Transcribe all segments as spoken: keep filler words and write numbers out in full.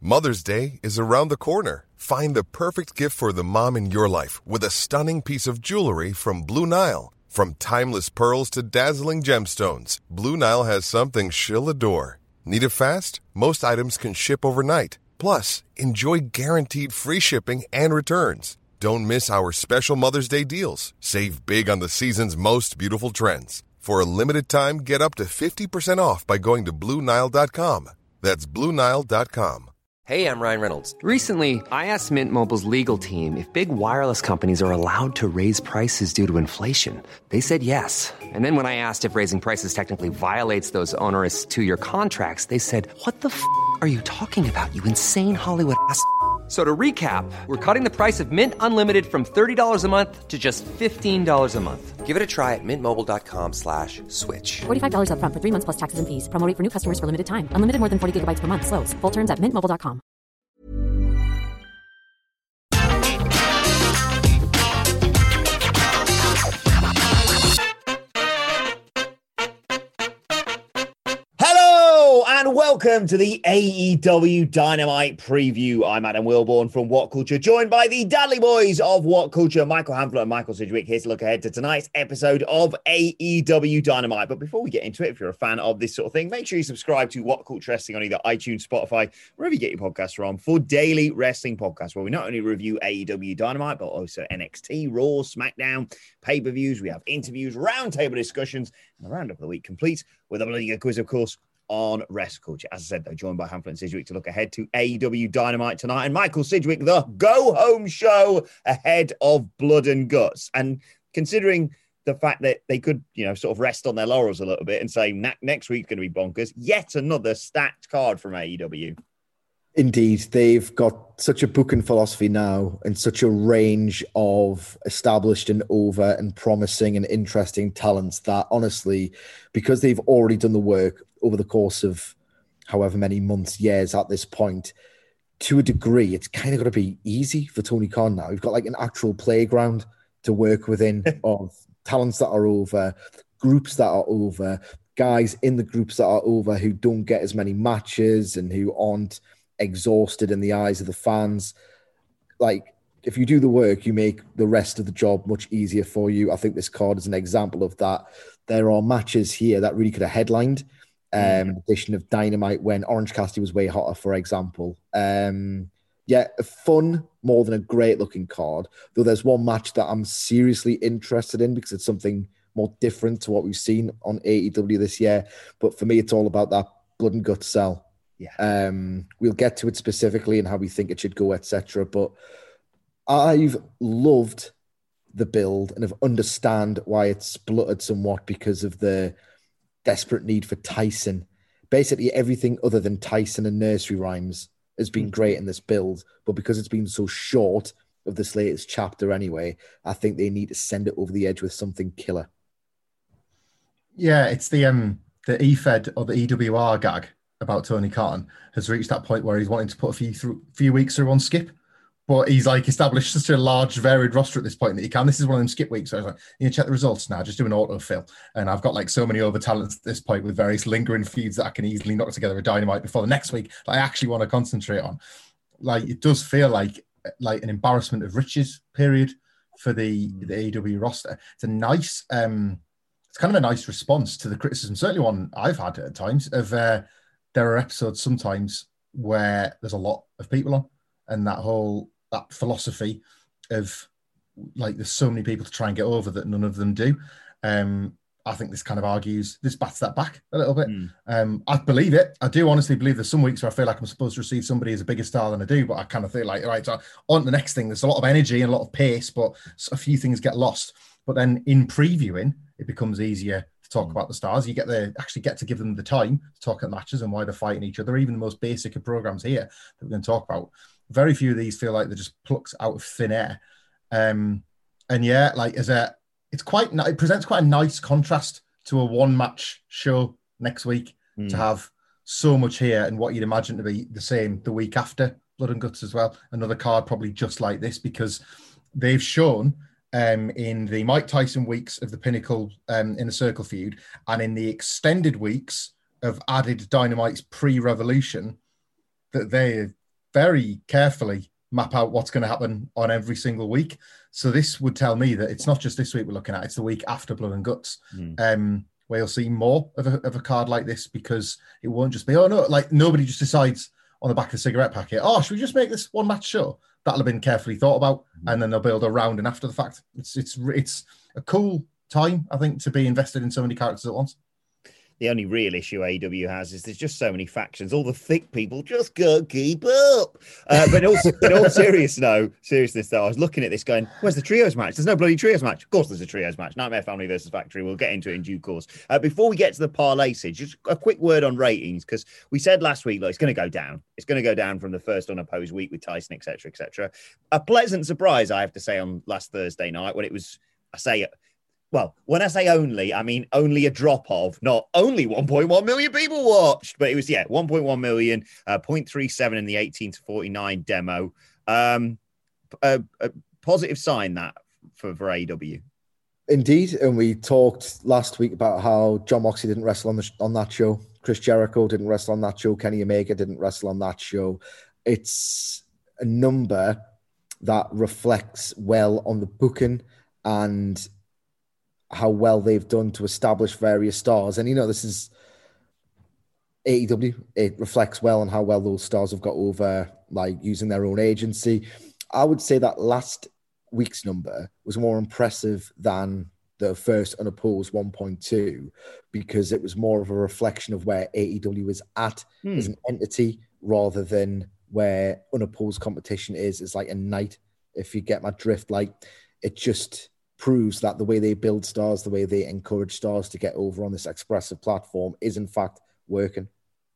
Mother's Day is around the corner. Find the perfect gift for the mom in your life with a stunning piece of jewelry from Blue Nile. From timeless pearls to dazzling gemstones, Blue Nile has something she'll adore. Need it fast? Most items can ship overnight. Plus, enjoy guaranteed free shipping and returns. Don't miss our special Mother's Day deals. Save big on the season's most beautiful trends. For a limited time, get up to fifty percent off by going to Blue Nile dot com. That's Blue Nile dot com. Hey, I'm Ryan Reynolds. Recently, I asked Mint Mobile's legal team if big wireless companies are allowed to raise prices due to inflation. They said yes. And then when I asked if raising prices technically violates those onerous two-year contracts, they said, what the f*** are you talking about, you insane Hollywood ass f- So to recap, we're cutting the price of Mint Unlimited from thirty dollars a month to just fifteen dollars a month. Give it a try at mintmobile.com slash switch. forty-five dollars up front for three months plus taxes and fees. Promo rate for new customers for limited time. Unlimited more than forty gigabytes per month. Slows full terms at mint mobile dot com. And welcome to the A E W Dynamite preview. I'm Adam Wilborn from What Culture, joined by the Dudley Boys of What Culture, Michael Hamflett and Michael Sidgwick, here to look ahead to tonight's episode of A E W Dynamite. But before we get into it, if you're a fan of this sort of thing, make sure you subscribe to What Culture Wrestling on either iTunes, Spotify, wherever you get your podcasts from, for daily wrestling podcasts, where we not only review A E W Dynamite, but also N X T, Raw, SmackDown, pay-per-views. We have interviews, roundtable discussions, and the roundup of the week complete with a bloody good quiz, of course, on Wrestle Culture. As I said, though, joined by Hamflett and Sidgwick to look ahead to A E W Dynamite tonight. And Michael Sidgwick, the go-home show ahead of Blood and Guts. And considering the fact that they could, you know, sort of rest on their laurels a little bit and say next week's going to be bonkers, yet another stacked card from A E W. Indeed, they've got such a booking philosophy now and such a range of established and over and promising and interesting talents that honestly, because they've already done the work over the course of however many months, years at this point, to a degree, it's kind of got to be easy for Tony Khan now. We've got like an actual playground to work within of talents that are over, groups that are over, guys in the groups that are over who don't get as many matches and who aren't exhausted in the eyes of the fans. Like, if you do the work, you make the rest of the job much easier for you. I think this card is an example of that. There are matches here that really could have headlined. Um, mm. Edition of Dynamite when Orange Cassidy was way hotter, for example. Um, yeah, a fun more than a great looking card. Though there's one match that I'm seriously interested in because it's something more different to what we've seen on A E W this year. But for me, it's all about that blood and guts cell. Yeah, um, we'll get to it specifically and how we think it should go, et cetera. But I've loved the build and have understand why it's spluttered somewhat because of the desperate need for Tyson. Basically, everything other than Tyson and nursery rhymes has been great in this build, but because it's been so short of this latest chapter anyway, I think they need to send it over the edge with something killer. Yeah, it's the um the E F E D or the E W R gag about Tony Khan has reached that point where he's wanting to put a few through, few weeks through on Skip, but he's like established such a large varied roster at this point that he can. This is one of them Skip weeks. So I was like, you can check the results now, just do an autofill. And I've got like so many over talents at this point with various lingering feuds that I can easily knock together a Dynamite before the next week that I actually want to concentrate on. Like, it does feel like like an embarrassment of riches period for the, the A E W roster. It's a nice, um, it's kind of a nice response to the criticism, certainly one I've had at times of, uh, there are episodes sometimes where there's a lot of people on, and that whole that philosophy of like there's so many people to try and get over that none of them do. Um, I think this kind of argues, this bats that back a little bit. Mm. Um, I believe it. I do honestly believe there's some weeks where I feel like I'm supposed to receive somebody as a bigger star than I do, but I kind of feel like, all right, so on to the next thing. There's a lot of energy and a lot of pace, but a few things get lost. But then in previewing, it becomes easier to talk about the stars. You get the actually get to give them the time to talk at matches and why they're fighting each other. Even the most basic of programs here that we're going to talk about, very few of these feel like they're just plucked out of thin air. Um, and yeah, like as a, it's quite it presents quite a nice contrast to a one match show next week mm. to have so much here and what you'd imagine to be the same the week after Blood and Guts as well. Another card probably just like this because they've shown. Um, in the Mike Tyson weeks of the Pinnacle um, in the Circle feud and in the extended weeks of added Dynamite's pre-Revolution, that they very carefully map out what's going to happen on every single week. So this would tell me that it's not just this week we're looking at, it's the week after Blood and Guts, mm. um, where you'll see more of a, of a card like this, because it won't just be, oh no, like nobody just decides on the back of the cigarette packet, oh, should we just make this one match show? That'll have been carefully thought about, mm. and then they'll build around and after the fact. It's it's it's a cool time, I think, to be invested in so many characters at once. The only real issue A E W has is there's just so many factions. All the thick people just can't keep up. Uh, but in all, in all serious, no, seriousness, though, I was looking at this going, where's the trios match? There's no bloody trios match. Of course there's a trios match. Nightmare Family versus Factory. We'll get into it in due course. Uh, before we get to the parlay, Sid, just a quick word on ratings, because we said last week, look, it's going to go down. It's going to go down from the first unopposed week with Tyson, et cetera, et cetera. A pleasant surprise, I have to say, on last Thursday night when it was, I say, well, when I say only, I mean only a drop of, not only one point one million people watched, but it was, yeah, one point one million, uh, zero point three seven in the eighteen to forty-nine demo. Um, a, a positive sign that for, for A E W. Indeed, and we talked last week about how Jon Moxley didn't wrestle on the on that show. Chris Jericho didn't wrestle on that show. Kenny Omega didn't wrestle on that show. It's a number that reflects well on the booking and how well they've done to establish various stars. And, you know, this is A E W. It reflects well on how well those stars have got over, like, using their own agency. I would say that last week's number was more impressive than the first unopposed one point two, because it was more of a reflection of where A E W is at hmm. as an entity, rather than where unopposed competition is, is like a night. If you get my drift, like, it just proves that the way they build stars, the way they encourage stars to get over on this expressive platform is in fact working.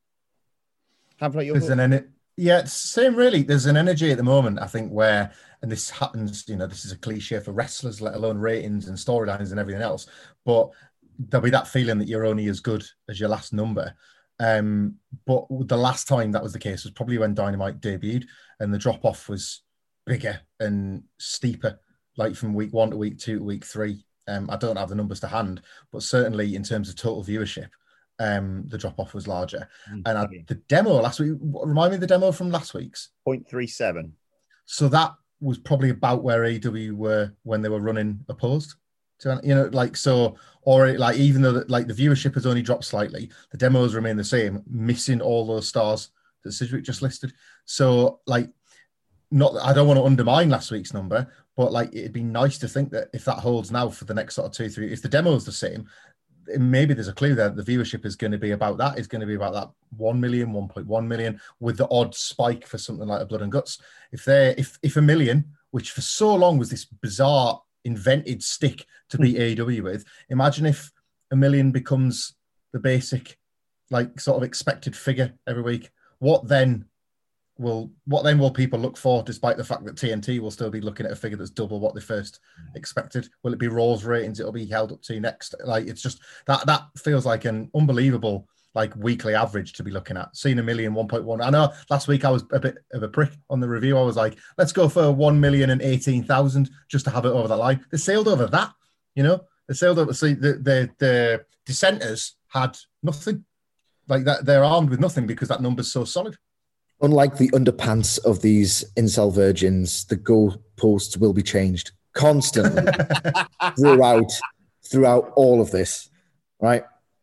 Have like your There's an en- yeah, it's same really. There's an energy at the moment, I think, where, and this happens, you know, this is a cliche for wrestlers, let alone ratings and storylines and everything else, but there'll be that feeling that you're only as good as your last number. Um, but the last time that was the case was probably when Dynamite debuted, and the drop-off was bigger and steeper, like from week one to week two to week three. Um, I don't have the numbers to hand, but certainly in terms of total viewership, um, the drop-off was larger. Mm-hmm. And I, the demo last week, remind me of the demo from last week's? zero point three seven. So that was probably about where A E W were when they were running opposed. To, you know, like, so, or like, even though like the viewership has only dropped slightly, the demos remain the same, missing all those stars that Sidgwick just listed. So like, not, I don't want to undermine last week's number, but like, it'd be nice to think that if that holds now for the next sort of two, three, if the demo is the same, maybe there's a clue there. The viewership is going to be about that. It's going to be about that one million, one point one million, with the odd spike for something like a Blood and Guts. If they're, if, if a million, which for so long was this bizarre invented stick to beat A E W with, imagine if a million becomes the basic, like, sort of expected figure every week. What then will what then will people look for, despite the fact that T N T will still be looking at a figure that's double what they first expected? Will it be Raw's ratings it'll be held up to next? Like, it's just that that feels like an unbelievable, like, weekly average to be looking at. Seeing a million, one point one. I know last week I was a bit of a prick on the review. I was like, let's go for one million and eighteen thousand just to have it over the line. They sailed over that, you know. They sailed over. See, the the, the dissenters had nothing. Like, that, they're armed with nothing because that number's so solid. Unlike the underpants of these incel virgins, the goalposts will be changed constantly throughout throughout all of this, right?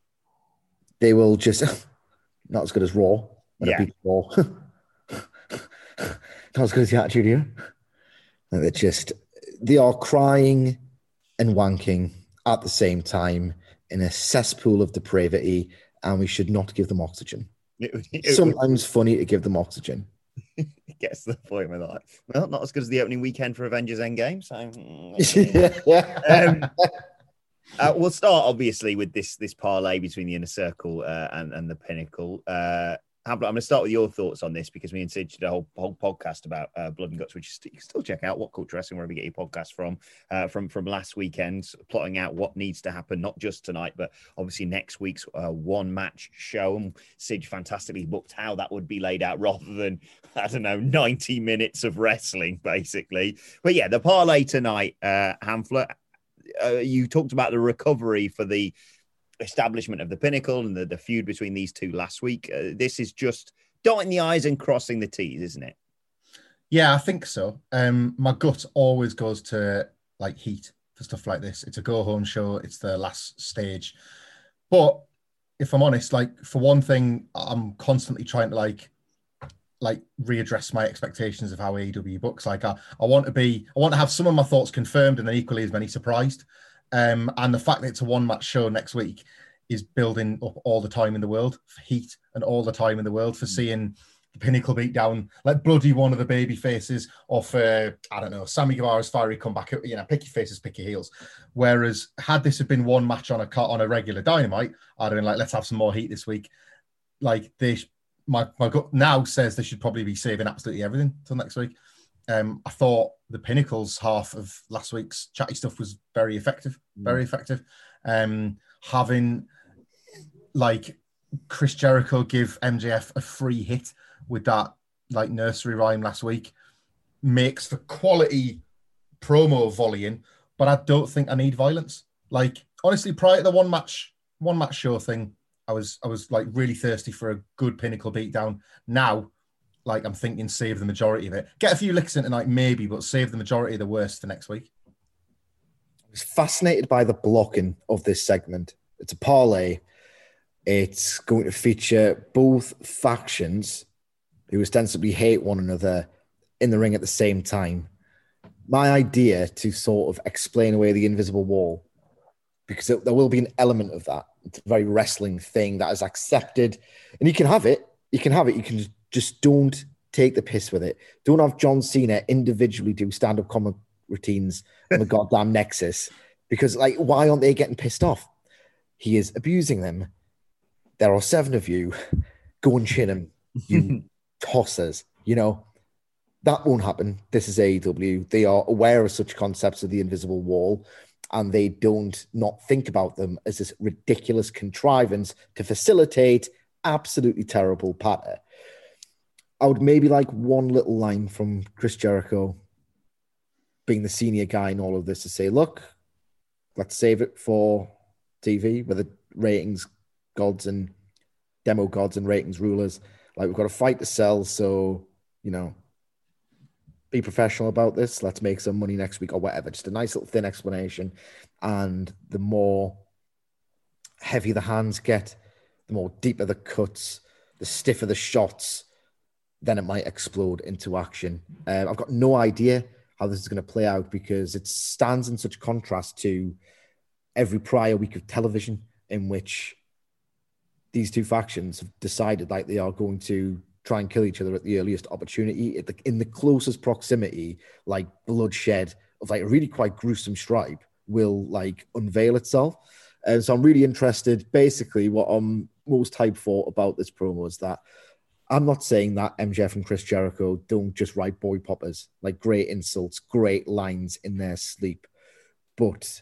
They will just not as good as Raw. Yeah. Raw. Not as good as the Attitude Era. And they're just, they are crying and wanking at the same time in a cesspool of depravity, and we should not give them oxygen. It, it, Sometimes it, funny to give them oxygen. It gets to the point where they're like, well, not as good as the opening weekend for Avengers Endgame. So, um, uh, we'll start obviously with this this parlay between the Inner Circle uh, and and the Pinnacle. Uh, I'm going to start with your thoughts on this, because we did a whole, whole podcast about uh, Blood and Guts, which you can still check out, What Culture Wrestling, wherever you get your podcast from, uh, from from last weekend, plotting out what needs to happen, not just tonight, but obviously next week's uh, one-match show. And Sid fantastically booked how that would be laid out, rather than, I don't know, ninety minutes of wrestling, basically. But yeah, the parlay tonight, uh, Hamflet, uh, you talked about the recovery for the establishment of the Pinnacle and the, the feud between these two last week. Uh, this is just dotting the I's and crossing the T's, isn't it? Yeah, I think so. Um, my gut always goes to like Heat for stuff like this. It's a go home show. It's the last stage. But if I'm honest, like for one thing, I'm constantly trying to like like readdress my expectations of how A E W books. Like I, I want to be, I want to have some of my thoughts confirmed and then equally as many surprised. Um, and the fact that it's a one match show next week is building up all the time in the world for Heat and all the time in the world for seeing the Pinnacle beat down, like bloody one of the baby faces, or for, I don't know, Sammy Guevara's fiery comeback, you know, pick your faces, pick your heels. Whereas had this have been one match on a on a regular Dynamite, I'd have been like, let's have some more Heat this week. Like they, my, my gut now says they should probably be saving absolutely everything till next week. Um, I thought the Pinnacle's half of last week's chatty stuff was very effective, very effective. Um, having like Chris Jericho give M J F a free hit with that like nursery rhyme last week makes for quality promo volleying, but I don't think I need violence. Like honestly, prior to the one match, one match show thing, I was I was like really thirsty for a good Pinnacle beatdown. Now, like I'm thinking save the majority of it. Get a few licks in tonight, maybe, but save the majority of the worst for next week. I was fascinated by the blocking of this segment. It's a parlay. It's going to feature both factions who ostensibly hate one another in the ring at the same time. My idea to sort of explain away the invisible wall, because there will be an element of that. It's a very wrestling thing that is accepted. And you can have it. You can have it. You can just don't take the piss with it. Don't have John Cena individually do stand-up comic routines on the goddamn Nexus. Because, like, why aren't they getting pissed off? He is abusing them. There are seven of you. Go and chin him, you tossers. You know, that won't happen. This is A E W. They are aware of such concepts of the invisible wall, and they don't not think about them as this ridiculous contrivance to facilitate absolutely terrible patter. I would maybe like one little line from Chris Jericho, being the senior guy in all of this, to say, look, let's save it for T V, where the ratings gods and demo gods and ratings rulers. Like, we've got a fight to sell, so, you know, be professional about this. Let's make some money next week or whatever. Just a nice little thin explanation. And the more heavy the hands get, the more deeper the cuts, the stiffer the shots, then it might explode into action. Um, I've got no idea how this is going to play out because it stands in such contrast to every prior week of television in which these two factions have decided like they are going to try and kill each other at the earliest opportunity, at the, in the closest proximity, like bloodshed of like a really quite gruesome stripe will like unveil itself. And so I'm really interested. Basically, what I'm most hyped for about this promo is that I'm not saying that M J F and Chris Jericho don't just write boy poppers, like great insults, great lines in their sleep. But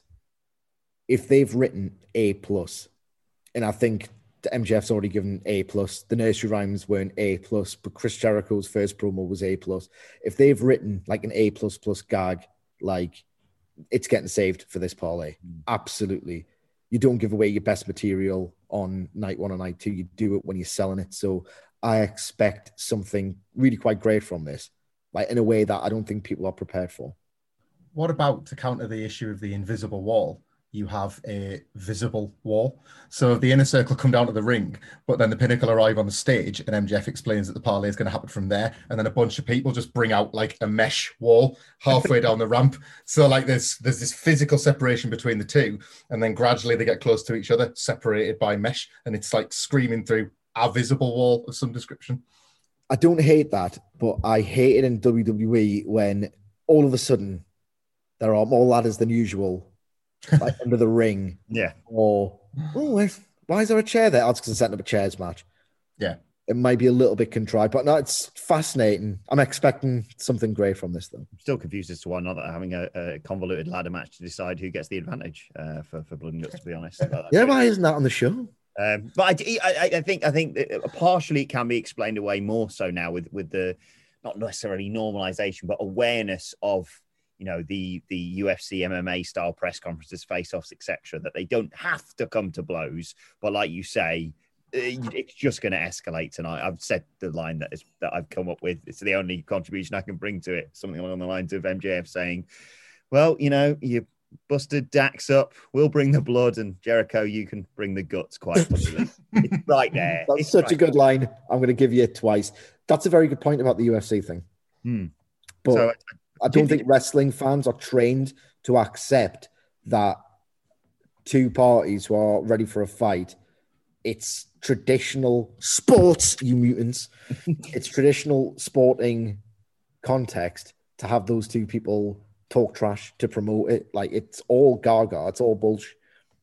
if they've written A plus, and I think the M J F's already given A plus, the nursery rhymes weren't A plus, but Chris Jericho's first promo was A plus. If they've written like an A plus plus gag, like it's getting saved for this parlay. Mm. Absolutely. You don't give away your best material on night one or night two. You do it when you're selling it. So I expect something really quite great from this, like in a way that I don't think people are prepared for. What about to counter the issue of the invisible wall? You have a visible wall. So the Inner Circle come down to the ring, but then the Pinnacle arrive on the stage and M J F explains that the parlay is going to happen from there. And then a bunch of people just bring out like a mesh wall halfway down the ramp. So like there's, there's this physical separation between the two. And then gradually they get close to each other, separated by mesh. And it's like screaming through a visible wall of some description. I don't hate that, but I hate it in W W E when all of a sudden there are more ladders than usual, like under the ring. Yeah. Or, oh, why is there a chair there? Oh, it's because I'm setting up a chairs match. Yeah. It might be a little bit contrived, but no, it's fascinating. I'm expecting something great from this, though. I'm still confused as to why not having a, a convoluted ladder match to decide who gets the advantage uh, for, for Blood and Guts, to be honest. Yeah, why isn't that on the show? Um, but I, I, I think I think partially it can be explained away more so now with with the not necessarily normalization, but awareness of, you know, the the U F C M M A style press conferences, face-offs, et cetera. That they don't have to come to blows, but like you say, it's just going to escalate tonight. I've said the line that is that I've come up with. It's the only contribution I can bring to it. Something along the lines of M J F saying, "Well, you know, you busted Dax up. We'll bring the blood, and Jericho, you can bring the guts." Quite possibly, it's right there. That's it's such right a good there. line. I'm going to give you it twice. That's a very good point about the U F C thing. Hmm. But So, I don't did- think wrestling fans are trained to accept that two parties who are ready for a fight, it's traditional sports, you mutants. It's traditional sporting context to have those two people talk trash to promote it. Like, it's all gaga. It's all bullshit.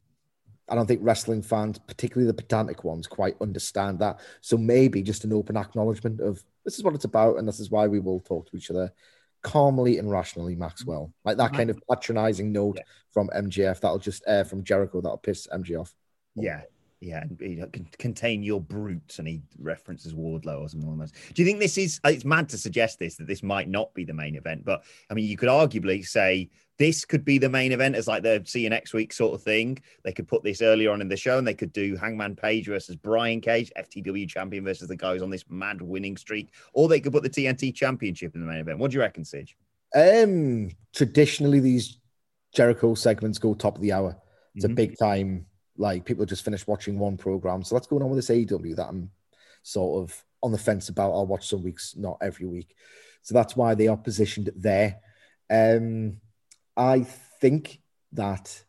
I don't think wrestling fans, particularly the pedantic ones, quite understand that. So maybe just an open acknowledgement of this is what it's about, and this is why we will talk to each other calmly and rationally, Maxwell. Like that kind of patronizing note yeah. from M J F that'll just air from Jericho that'll piss M J off. Yeah. Yeah, and you know, can contain your brutes, and he references Wardlow or something almost. Do you think this is? It's mad to suggest this that this might not be the main event, but I mean, you could arguably say this could be the main event as like the see you next week sort of thing. They could put this earlier on in the show, and they could do Hangman Page versus Brian Cage, F T W champion versus the guy who's on this mad winning streak, or they could put the T N T championship in the main event. What do you reckon, Sige? Um, traditionally, these Jericho segments go top of the hour. It's Mm-hmm. a big time. Like, people just finished watching one program. So let's go on with this A E W that I'm sort of on the fence about. I'll watch some weeks, not every week. So that's why they are positioned there. Um, I think that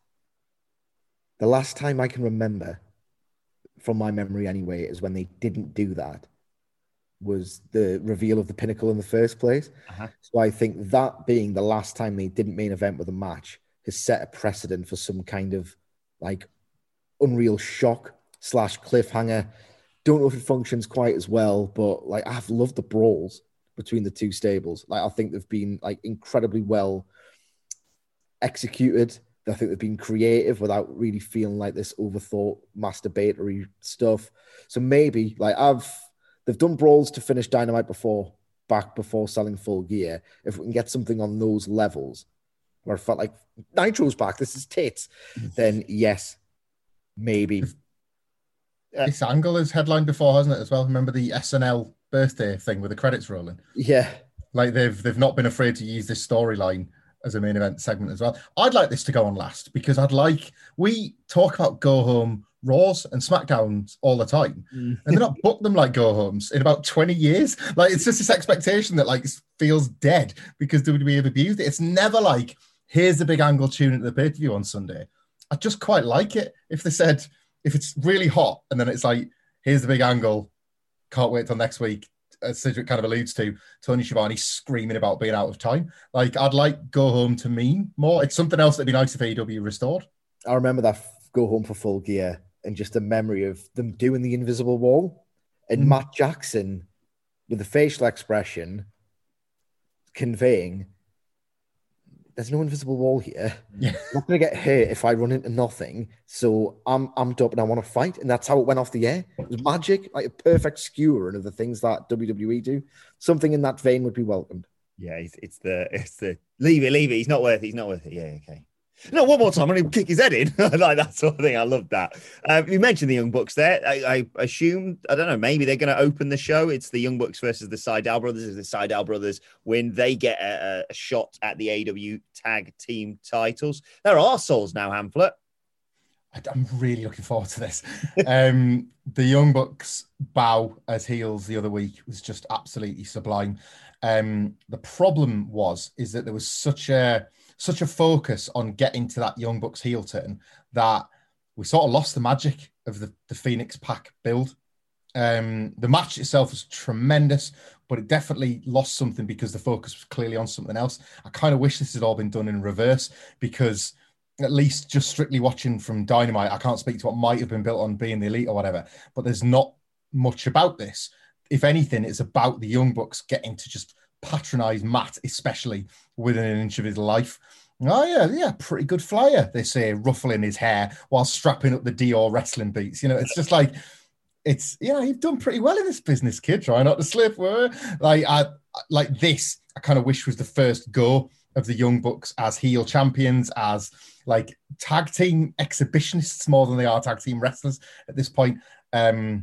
the last time I can remember, from my memory anyway, is when they didn't do that, was the reveal of the Pinnacle in the first place. Uh-huh. So I think that being the last time they didn't main event with a match has set a precedent for some kind of like unreal shock slash cliffhanger. Don't know if it functions quite as well, but like I've loved the brawls between the two stables. Like I think they've been like incredibly well executed. I think they've been creative without really feeling like this overthought masturbatory stuff. So maybe like I've they've done brawls to finish Dynamite before, back before selling Full Gear. If we can get something on those levels where I felt like Nitro's back, this is tits, then yes. Maybe. This angle is headlined before, hasn't it, as well? Remember the S N L birthday thing with the credits rolling? Yeah. Like they've they've not been afraid to use this storyline as a main event segment as well. I'd like this to go on last because I'd like, we talk about go home Raws and SmackDowns all the time, mm. and they're not booked them like go homes in about twenty years. Like it's just this expectation that like feels dead because W W E have abused it. It's never like, here's the big angle tune into the pay-per-view on Sunday. I just quite like it if they said, if it's really hot and then it's like, here's the big angle, can't wait till next week, as Cedric kind of alludes to, Tony Schiavone screaming about being out of time. Like, I'd like go home to mean more. It's something else that'd be nice if A E W restored. I remember that go home for Full Gear and just a memory of them doing the invisible wall and mm. Matt Jackson with the facial expression conveying, there's no invisible wall here. Yeah. I'm not going to get hurt if I run into nothing. So I'm I'm up and I want to fight. And that's how it went off the air. It was magic, like a perfect skewering of the things that W W E do. Something in that vein would be welcomed. Yeah, it's, it's the it's the leave it, leave it. He's not worth it. He's not worth it. Yeah, okay. No, one more time. I'm going to kick his head in. Like that sort of thing. I love that. Um, you mentioned the Young Bucks there. I, I assume, I don't know, maybe they're going to open the show. It's the Young Bucks versus the Sydal Brothers. If the Sydal Brothers win, they get a, a shot at the A E W tag team titles. There are souls now, Hamflet. I'm really looking forward to this. um, the Young Bucks bow as heels the other week was just absolutely sublime. Um, the problem was, is that there was such a, such a focus on getting to that Young Bucks heel turn that we sort of lost the magic of the, the Phoenix Pack build. Um, the match itself was tremendous, but it definitely lost something because the focus was clearly on something else. I kind of wish this had all been done in reverse because at least just strictly watching from Dynamite, I can't speak to what might have been built on being the Elite or whatever, but there's not much about this. If anything, it's about the Young Bucks getting to just patronize Matt, especially within an inch of his life. Oh yeah, yeah, pretty good flyer, they say, ruffling his hair while strapping up the Dior wrestling beats. You know, it's just like, it's, you know, you've done pretty well in this business, kid. Try not to slip. Like, I, like this, I kind of wish was the first go of the Young Bucks as heel champions, as like tag team exhibitionists more than they are tag team wrestlers at this point. Um,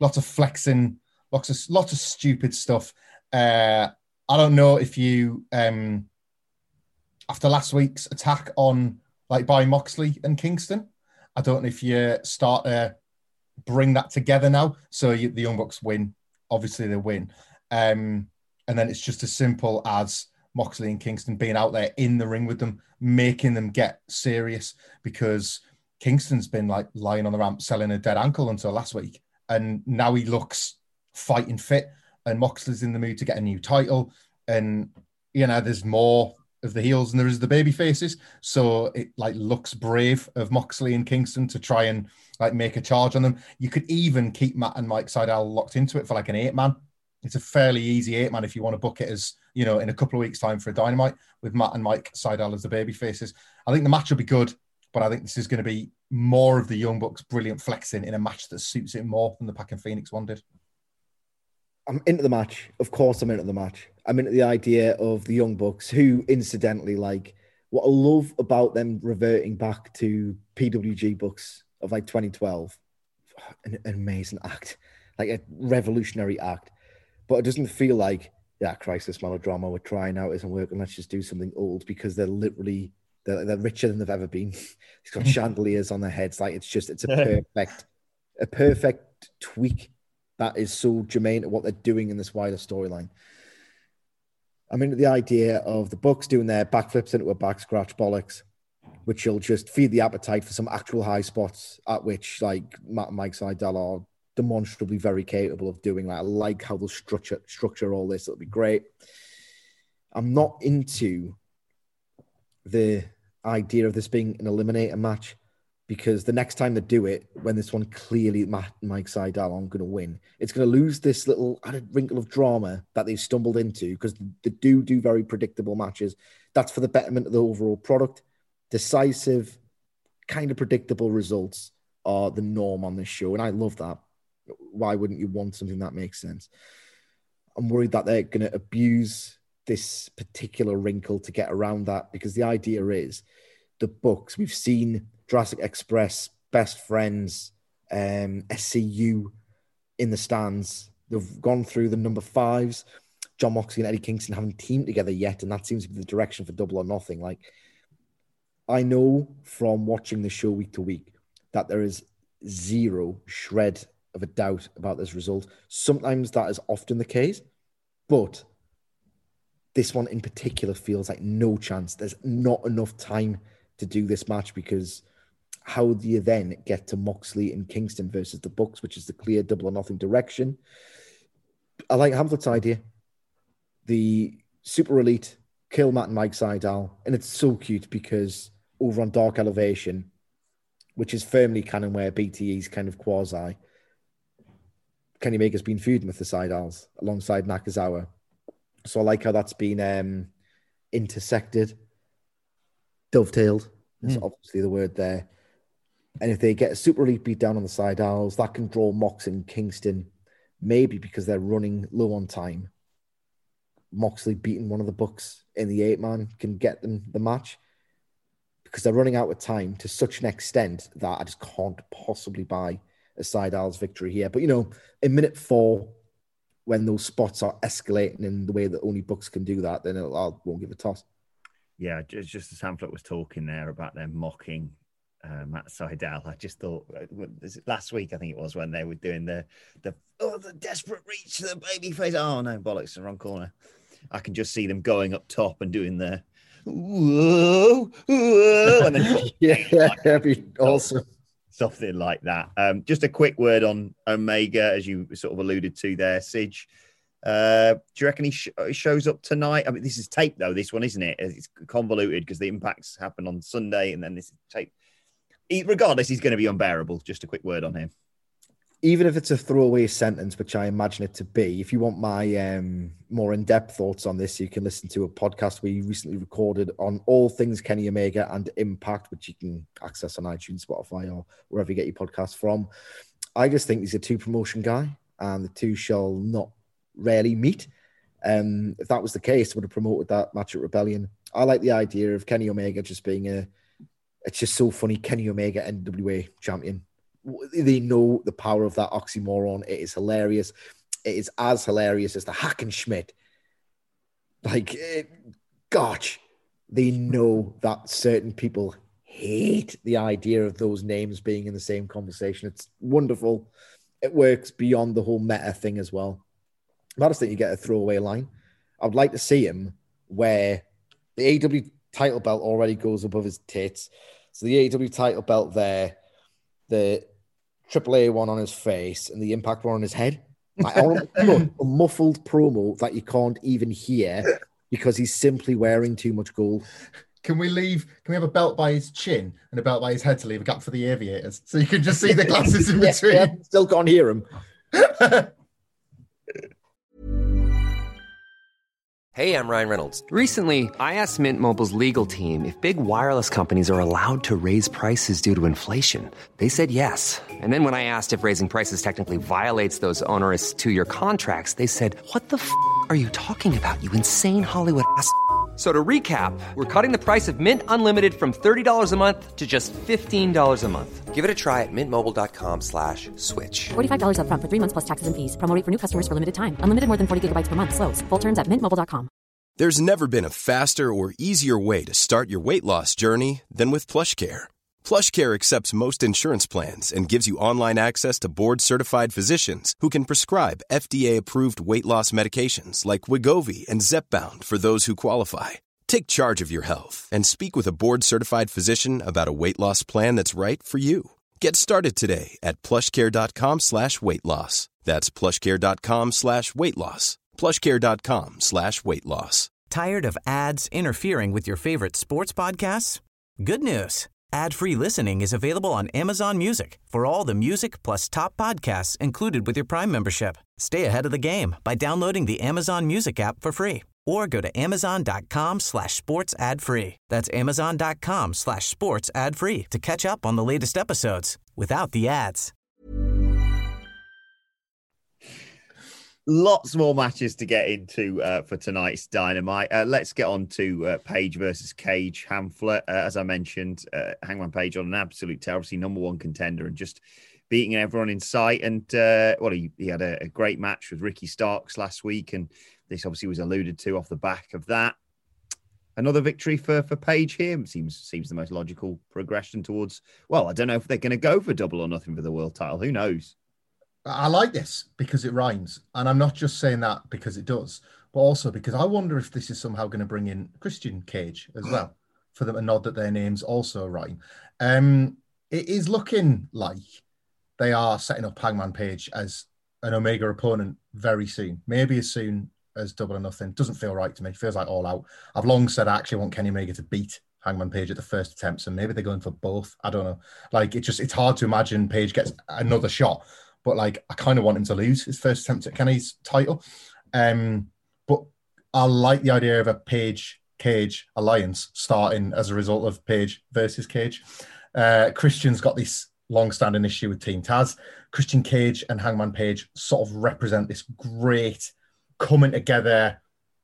lots of flexing, lots of lots of stupid stuff. Uh, I don't know if you, um, after last week's attack on like by Moxley and Kingston, I don't know if you start to bring that together now. So you, the Young Bucks win, obviously they win, um, and then it's just as simple as Moxley and Kingston being out there in the ring with them, making them get serious, because Kingston's been like lying on the ramp selling a dead ankle until last week, and now he looks fighting fit, and Moxley's in the mood to get a new title, and you know there's more of the heels than there is the baby faces, so it like looks brave of Moxley and Kingston to try and like make a charge on them. You could even keep Matt and Mike Sydal locked into it for like an eight man. It's a fairly easy eight man if you want to book it as, you know, in a couple of weeks' time for a Dynamite with Matt and Mike Sydal as the baby faces. I think the match will be good, but I think this is going to be more of the Young Bucks brilliant flexing in a match that suits it more than the Pac and Phoenix one did. I'm into the match. Of course I'm into the match. I'm into the idea of the Young Bucks, who incidentally, like, what I love about them reverting back to P W G Bucks of like twenty twelve, an, an amazing act, like a revolutionary act. But it doesn't feel like, yeah, Christ, this melodrama we're trying out isn't working. Let's just do something old, because they're literally, they're, they're richer than they've ever been. It's got chandeliers on their heads. Like, it's just, it's a perfect, a perfect tweak that is so germane to what they're doing in this wider storyline. I'm into the idea of the Bucks doing their backflips into a back scratch bollocks, which will just feed the appetite for some actual high spots at which, like, Matt and Mike Sydal are demonstrably very capable of doing. Like, I like how they'll structure structure all this. It'll be great. I'm not into the idea of this being an eliminator match, because the next time they do it, when this one clearly Matt and Mike Sydal aren't going to win, it's going to lose this little added wrinkle of drama that they've stumbled into, because they do do very predictable matches. That's for the betterment of the overall product. Decisive, kind of predictable results are the norm on this show, and I love that. Why wouldn't you want something that makes sense? I'm worried that they're going to abuse this particular wrinkle to get around that, because the idea is the Bucks, we've seen Jurassic Express, Best Friends, um, S C U in the stands. They've gone through the number fives. John Moxley and Eddie Kingston haven't teamed together yet, and that seems to be the direction for Double or Nothing. Like, I know from watching the show week to week that there is zero shred of a doubt about this result. Sometimes that is often the case, but this one in particular feels like no chance. There's not enough time to do this match, because how do you then get to Moxley and Kingston versus the Bucks, which is the clear Double or Nothing direction? I like Hamlet's idea. The Super Elite kill Matt and Mike Sydal, and it's so cute because over on Dark Elevation, which is firmly canon where B T E's kind of quasi, Kenny Omega's been feuding with the Sydals alongside Nakazawa. So I like how that's been um, intersected, dovetailed. That's mm. obviously the word there. And if they get a Super Elite beat down on the Sydals, that can draw Mox and Kingston, maybe because they're running low on time. Moxley beating one of the Bucks in the eight-man can get them the match, because they're running out of time to such an extent that I just can't possibly buy a Sydal's victory here. But, you know, in minute four, when those spots are escalating in the way that only Bucks can do that, then it'll, I won't give a toss. Yeah, just, just as Hamlet was talking there about them mocking uh, Matt Sydal, I just thought last week, I think it was, when they were doing the the oh the desperate reach to the baby face. Oh no, bollocks, the wrong corner. I can just see them going up top and doing the whoa, whoa, and then yeah, like, that'd be awesome. Something like that. Um, just a quick word on Omega, as you sort of alluded to there, Sige. Uh, do you reckon he sh- shows up tonight? I mean, this is taped though. This one, isn't it? It's convoluted because the impacts happen on Sunday, and then this is taped. He, regardless, he's going to be unbearable. Just a quick word on him. Even if it's a throwaway sentence, which I imagine it to be, if you want my um, more in-depth thoughts on this, you can listen to a podcast we recently recorded on all things Kenny Omega and Impact, which you can access on iTunes, Spotify, or wherever you get your podcasts from. I just think he's a two-promotion guy, and the two shall not rarely meet. Um, if that was the case, I would have promoted that match at Rebellion. I like the idea of Kenny Omega just being a, it's just so funny, Kenny Omega N W A champion. They know the power of that oxymoron. It is hilarious. It is as hilarious as the Hackenschmidt. Like, it, gosh, they know that certain people hate the idea of those names being in the same conversation. It's wonderful. It works beyond the whole meta thing as well. I just think you get a throwaway line. I would like to see him where the A E W title belt already goes above his tits. So the A E W title belt there, the triple A one on his face, and the Impact one on his head. Like, I want a muffled promo that you can't even hear because he's simply wearing too much gold. Can we leave? Can we have a belt by his chin and a belt by his head to leave a gap for the aviators so you can just see the glasses in between? Yeah, yeah, still can't hear him. Hey, I'm Ryan Reynolds. Recently, I asked Mint Mobile's legal team if big wireless companies are allowed to raise prices due to inflation. They said yes. And then when I asked if raising prices technically violates those onerous two-year contracts, they said, "What the f*** are you talking about, you insane Hollywood ass f- So to recap, we're cutting the price of Mint Unlimited from thirty dollars a month to just fifteen dollars a month. Give it a try at mintmobile.com slash switch. forty-five dollars up front for three months plus taxes and fees. Promo rate for new customers for limited time. Unlimited more than forty gigabytes per month. Slows full terms at mint mobile dot com. There's never been a faster or easier way to start your weight loss journey than with PlushCare. PlushCare accepts most insurance plans and gives you online access to board-certified physicians who can prescribe F D A-approved weight loss medications like Wegovy and Zepbound for those who qualify. Take charge of your health and speak with a board-certified physician about a weight loss plan that's right for you. Get started today at plushcare.com slash weight loss. That's plushcare.com slash weight loss. plushcare.com slash weight loss. Tired of ads interfering with your favorite sports podcasts? Good news. Ad-free listening is available on Amazon Music for all the music plus top podcasts included with your Prime membership. Stay ahead of the game by downloading the Amazon Music app for free or go to amazon.com slash sports ad free. That's amazon.com slash sports ad free to catch up on the latest episodes without the ads. Lots more matches to get into uh, for tonight's Dynamite. Uh, let's get on to uh, Page versus Cage. Hamflet, uh, as I mentioned, uh, Hangman Page on an absolute tear, obviously number one contender and just beating everyone in sight. And, uh, well, he, he had a, a great match with Ricky Starks last week, and this obviously was alluded to off the back of that. Another victory for, for Page here. Seems, seems the most logical progression towards, well, I don't know if they're going to go for double or nothing for the world title. Who knows? I like this because it rhymes. And I'm not just saying that because it does, but also because I wonder if this is somehow going to bring in Christian Cage as well, for them to nod that their names also rhyme. Um, it is looking like they are setting up Hangman Page as an Omega opponent very soon, maybe as soon as Double or Nothing. Doesn't feel right to me. Feels like All Out. I've long said I actually want Kenny Omega to beat Hangman Page at the first attempt, so maybe they're going for both. I don't know. Like, it just, it's hard to imagine Page gets another shot. But, like, I kind of want him to lose his first attempt at Kenny's title. Um, but I like the idea of a Page-Cage alliance starting as a result of Page versus Cage. Uh, Christian's got this long-standing issue with Team Taz. Christian Cage and Hangman Page sort of represent this great coming together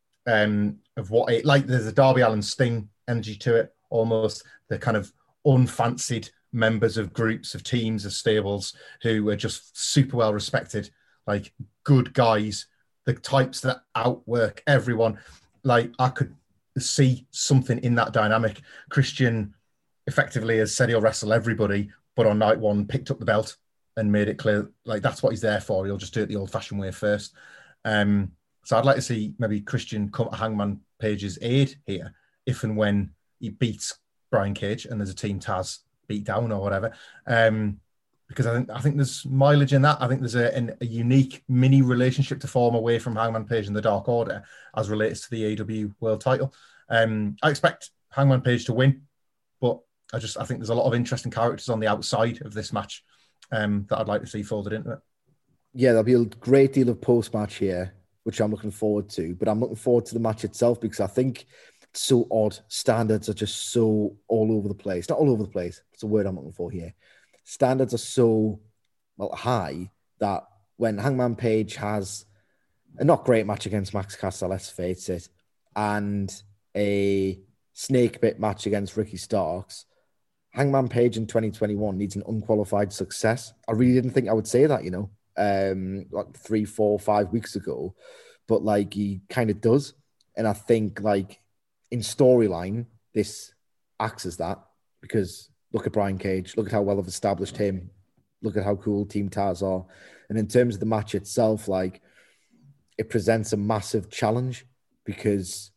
um, of what it... Like, there's a Darby Allin Sting energy to it, almost. The kind of unfancied members of groups, of teams, of stables who are just super well respected, like good guys, the types that outwork everyone. Like, I could see something in that dynamic. Christian effectively has said he'll wrestle everybody, but on night one picked up the belt and made it clear, like, that's what he's there for. He'll just do it the old-fashioned way first. Um, so I'd like to see maybe Christian come to Hangman Page's aid here, if and when he beats Brian Cage and there's a Team Taz beat down or whatever, um, because I think I think there's mileage in that. I think there's a, an, a unique mini relationship to form away from Hangman Page and the Dark Order as relates to the A E W World Title. Um, I expect Hangman Page to win, but I just I think there's a lot of interesting characters on the outside of this match um, that I'd like to see folded into it. Yeah, there'll be a great deal of post-match here, which I'm looking forward to. But I'm looking forward to the match itself because I think it's so odd. Standards are just so all over the place. Not all over the place. It's a word I'm looking for here. Standards are so, well, high that when Hangman Page has a not great match against Max Caster, let's face it, and a snake bit match against Ricky Starks, Hangman Page in twenty twenty-one needs an unqualified success. I really didn't think I would say that, you know, um, like three, four, five weeks ago, but like he kind of does. And I think like in storyline, this acts as that, because look at Brian Cage, look at how well they've established him, look at how cool Team Taz are. And in terms of the match itself, like it presents a massive challenge because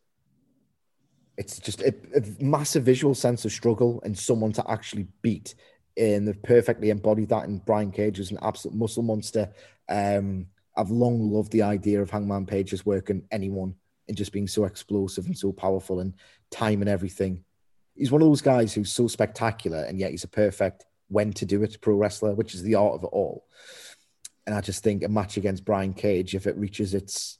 it's just a, a massive visual sense of struggle and someone to actually beat. And they've perfectly embodied that in Brian Cage, who's an absolute muscle monster. Um, I've long loved the idea of Hangman Page just working anyone and just being so explosive and so powerful and time and everything. He's one of those guys who's so spectacular, and yet he's a perfect when to do it pro wrestler, which is the art of it all. And I just think a match against Brian Cage, if it reaches its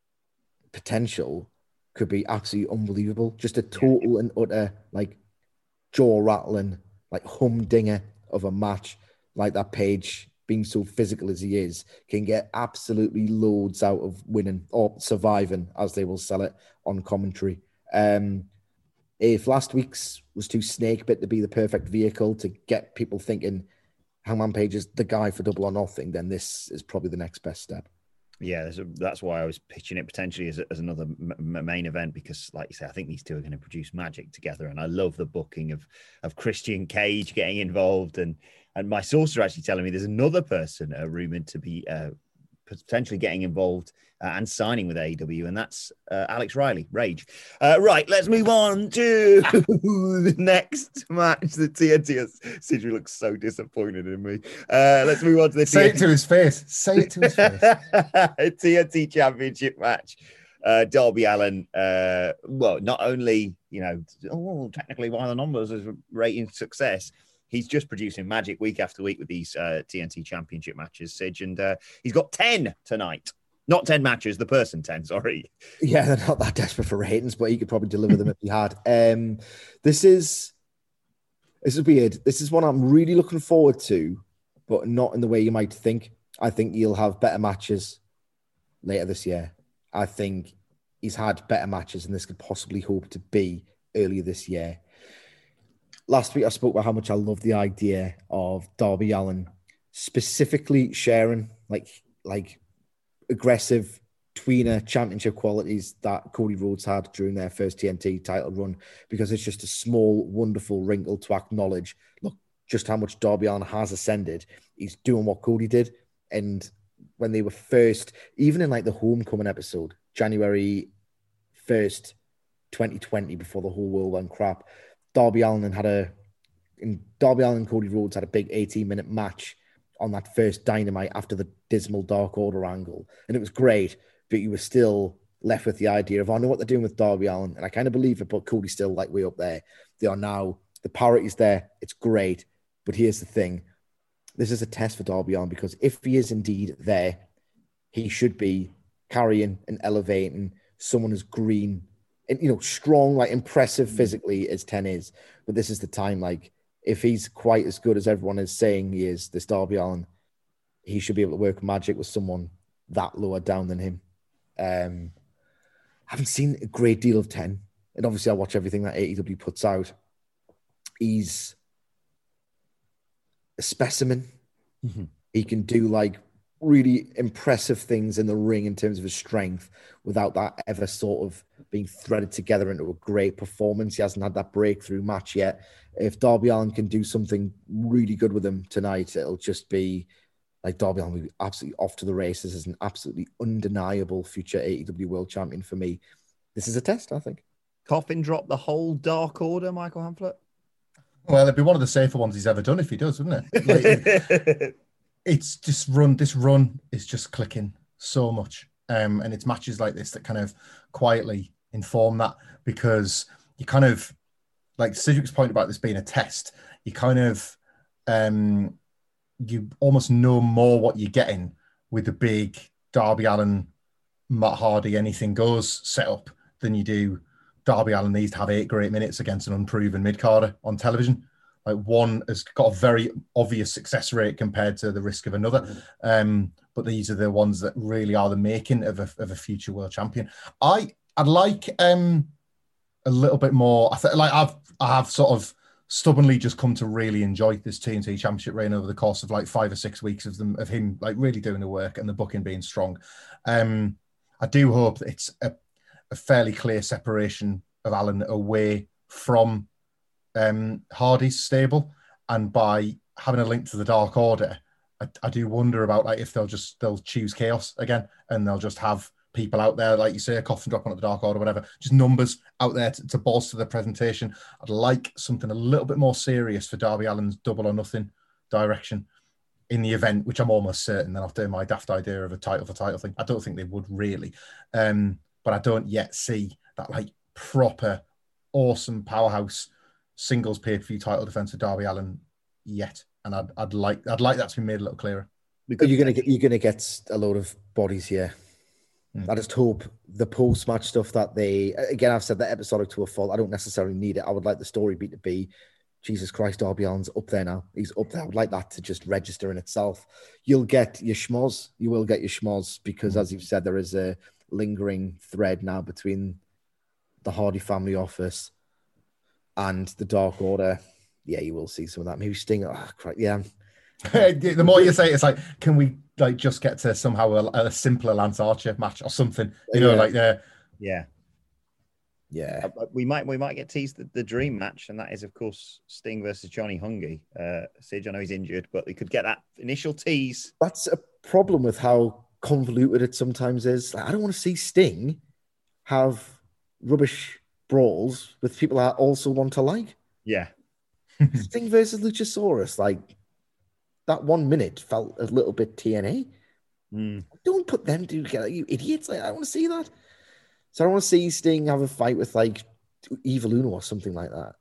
potential, could be absolutely unbelievable. Just a total and utter, like, jaw-rattling, like, humdinger of a match, like that Page, being so physical as he is, can get absolutely loads out of winning or surviving, as they will sell it on commentary. Um, if last week's was too snake bit to be the perfect vehicle to get people thinking Hangman Page is the guy for Double or Nothing, then this is probably the next best step. Yeah, a, that's why I was pitching it potentially as, as another m- main event, because, like you say, I think these two are going to produce magic together, and I love the booking of of Christian Cage getting involved, and and my sources are actually telling me there's another person uh, rumored to be uh, potentially getting involved uh, and signing with A E W, and that's uh, Alex Riley, Rage. Uh, right, let's move on to the next match. The T N T. Sidri looks so disappointed in me. Uh, let's move on to the Say T N T. it to his face. Say it to his face. T N T Championship match. Uh, Darby Allin, uh, well, not only, you know, oh, technically by the numbers is rating success, he's just producing magic week after week with these uh, T N T Championship matches, Sidge, and uh, he's got ten tonight. Not ten matches, the person ten, sorry. Yeah, they're not that desperate for ratings, but he could probably deliver them if he had. Um, this is this is weird. This is one I'm really looking forward to, but not in the way you might think. I think he'll have better matches later this year. I think he's had better matches than this could possibly hope to be earlier this year. Last week, I spoke about how much I love the idea of Darby Allin specifically sharing like like aggressive tweener championship qualities that Cody Rhodes had during their first T N T title run, because it's just a small, wonderful wrinkle to acknowledge, look, just how much Darby Allin has ascended. He's doing what Cody did. And when they were first, even in like the Homecoming episode, January first, twenty twenty, before the whole world went crap, Darby Allin had a, and Darby Allin and Cody Rhodes had a big eighteen minute match on that first Dynamite after the dismal Dark Order angle. And it was great, but you were still left with the idea of, I know what they're doing with Darby Allin, and I kind of believe it, but Cody's still like way up there. They are now, the parity's there, it's great. But here's the thing, this is a test for Darby Allin, because if he is indeed there, he should be carrying and elevating someone as green and, you know, strong, like impressive physically as ten is. But this is the time, like, if he's quite as good as everyone is saying he is, this Darby Allin, he should be able to work magic with someone that lower down than him. Um, I haven't seen a great deal of ten, and obviously I watch everything that A E W puts out. He's a specimen. Mm-hmm. He can do like really impressive things in the ring in terms of his strength without that ever sort of being threaded together into a great performance. He hasn't had that breakthrough match yet. If Darby Allin can do something really good with him tonight, it'll just be like Darby Allin will be absolutely off to the races as an absolutely undeniable future A E W World Champion for me. This is a test, I think. Coffin drop the whole Dark Order, Michael Hamflett? Well, it'd be one of the safer ones he's ever done if he does, wouldn't it? Like, it's just run. This run is just clicking so much. Um, and it's matches like this that kind of quietly inform that, because you kind of, like Cedric's point about this being a test, you kind of, um, you almost know more what you're getting with the big Darby Allin, Matt Hardy, anything goes setup than you do Darby Allin needs to have eight great minutes against an unproven mid-carder on television. Like, one has got a very obvious success rate compared to the risk of another. Mm-hmm. Um, but these are the ones that really are the making of a, of a future world champion. I, I'd like um, a little bit more. I th- like I've, I have sort of stubbornly just come to really enjoy this T N T Championship reign over the course of like five or six weeks of them of him like really doing the work and the booking being strong. Um, I do hope that it's a, a fairly clear separation of Alan away from um, Hardy's stable, and by having a link to the Dark Order, I, I do wonder about like if they'll just they'll choose chaos again and they'll just have people out there, like you say, a coffin drop on at the Dark Order, whatever, just numbers out there to, to bolster the presentation. I'd like something a little bit more serious for Darby Allin's double or nothing direction in the event, which I'm almost certain they'll have to do my daft idea of a title for title thing. I don't think they would really, um, but I don't yet see that like proper awesome powerhouse singles pay-per-view title defense for Darby Allin yet, and I'd, I'd like I'd like that to be made a little clearer. Because you're gonna get you're gonna get a load of bodies here. Mm. I just hope the post-match stuff that they again I've said that episodic to a fault. I don't necessarily need it. I would like the story beat to be Jesus Christ, Darby Allin's up there now. He's up there. I would like that to just register in itself. You'll get your schmoz. You will get your schmoz because, mm. as you've said, there is a lingering thread now between the Hardy family office and the Dark Order. Yeah, you will see some of that. Maybe Sting. Oh, crap. Yeah. The more you say it, it's like, can we like just get to somehow a, a simpler Lance Archer match or something? You know, yeah. like uh, yeah, yeah. Uh, we might we might get teased the, the dream match, and that is of course Sting versus Johnny Hungy. Uh, Sige, I know he's injured, but we could get that initial tease. That's a problem with how convoluted it sometimes is. Like, I don't want to see Sting have rubbish brawls with people I also want to like. Yeah. Sting versus Luchasaurus, like that one minute felt a little bit T N A. Mm. Don't put them together, you idiots. Like, I don't want to see that. So I don't want to see Sting have a fight with like Evil Uno or something like that.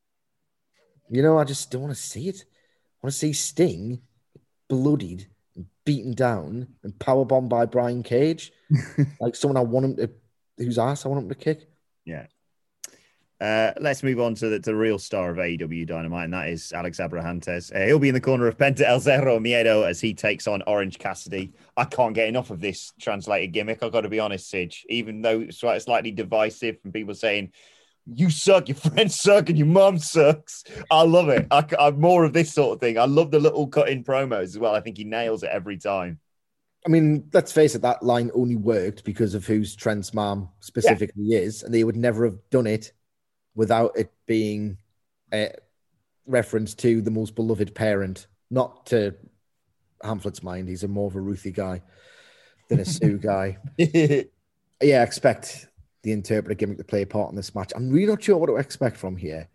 You know, I just don't want to see it. I want to see Sting bloodied and beaten down and powerbombed by Brian Cage. Like someone I want him to, whose ass I want him to kick. Yeah. Uh, let's move on to the, to the real star of A E W Dynamite, and that is Alex Abrahantes. Uh, he'll be in the corner of Penta El Zero Miedo as he takes on Orange Cassidy. I can't get enough of this translated gimmick, I've got to be honest, Sige. Even though it's slightly divisive from people saying, you suck, your friends suck, and your mum sucks. I love it. I, I'm more of this sort of thing. I love the little cut-in promos as well. I think he nails it every time. I mean, let's face it, that line only worked because of whose Trent's mom specifically yeah. is, and they would never have done it without it being a reference to the most beloved parent, not to Hamlet's mind. He's a more of a Ruthie guy than a Sue guy. Yeah, I expect the interpreter gimmick to play a part in this match. I'm really not sure what to expect from here.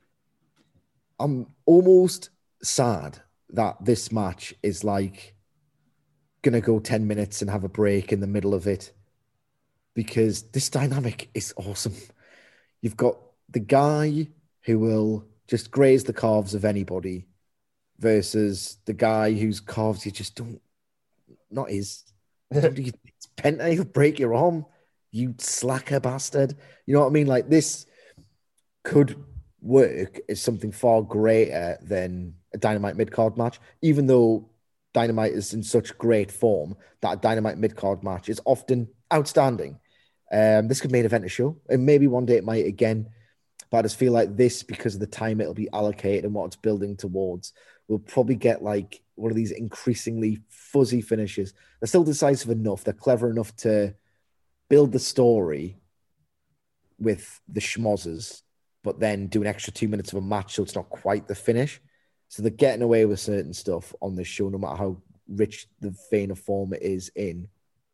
I'm almost sad that this match is like going to go ten minutes and have a break in the middle of it, because this dynamic is awesome. You've got the guy who will just graze the calves of anybody versus the guy whose calves you just don't, not his. It's Penta, he'll break your arm, you slacker bastard. You know what I mean? Like, this could work as something far greater than a Dynamite mid-card match, even though Dynamite is in such great form that a Dynamite mid-card match is often outstanding. Um, this could main event a show, and maybe one day it might again. But I just feel like this, because of the time it'll be allocated and what it's building towards, we'll probably get like one of these increasingly fuzzy finishes. They're still decisive enough. They're clever enough to build the story with the schmozzers, but then do an extra two minutes of a match so it's not quite the finish. So they're getting away with certain stuff on this show, no matter how rich the vein of form it is in.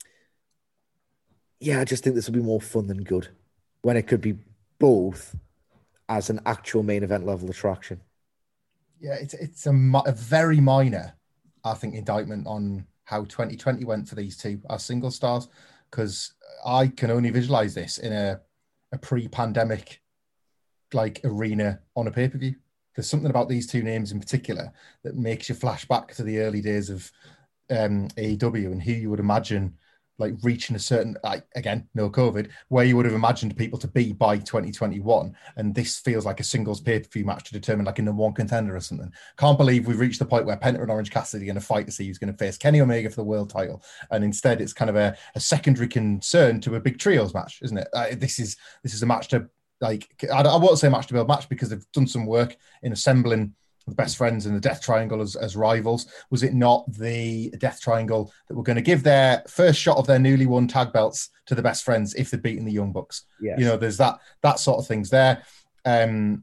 Yeah, I just think this will be more fun than good when it could be both as an actual main event level attraction. Yeah, it's it's a, a very minor, I think, indictment on how twenty twenty went for these two as single stars, because I can only visualize this in a, a pre-pandemic like arena on a pay-per-view. There's something about these two names in particular that makes you flash back to the early days of um, A E W and who you would imagine like reaching a certain, like, again, no COVID, where you would have imagined people to be by twenty twenty-one. And this feels like a singles pay-per-view match to determine like a number one contender or something. Can't believe we've reached the point where Penta and Orange Cassidy are going to fight to see who's going to face Kenny Omega for the world title. And instead it's kind of a, a secondary concern to a big trios match, isn't it? Uh, this is this is a match to like, I, I won't say match to build match because they've done some work in assembling the best friends in the Death Triangle as, as rivals. Was it not the Death Triangle that were going to give their first shot of their newly won tag belts to the best friends if they'd beaten the Young Bucks? Yes. You know, there's that that sort of things there. Um,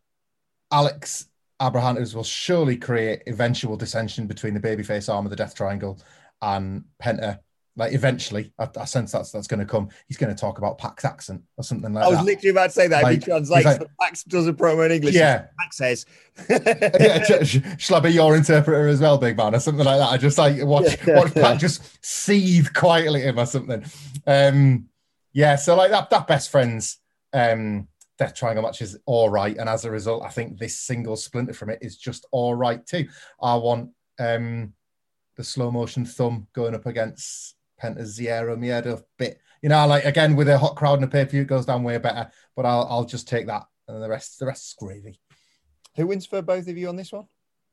Alex Abrahantes will surely create eventual dissension between the babyface arm of the Death Triangle and Penta. Like eventually, I, I sense that's that's going to come. He's going to talk about Pac's accent or something like that. I was that. literally about to say that. Like, if he translates, like, but Pax does a promo in English. Yeah. Pax says. yeah, sh- sh- shall I be your interpreter as well, big man, or something like that? I just like watch watch Pac just seethe quietly at him or something. Um, yeah, so like that that best friends um, Death Triangle match is all right, and as a result, I think this single splinter from it is just all right too. I want um, the slow motion thumb going up against Penta's Zero Miedo bit. You know, like again with a hot crowd and a pay per view, it goes down way better. But I'll I'll just take that, and the rest the rest is gravy. Who wins for both of you on this one?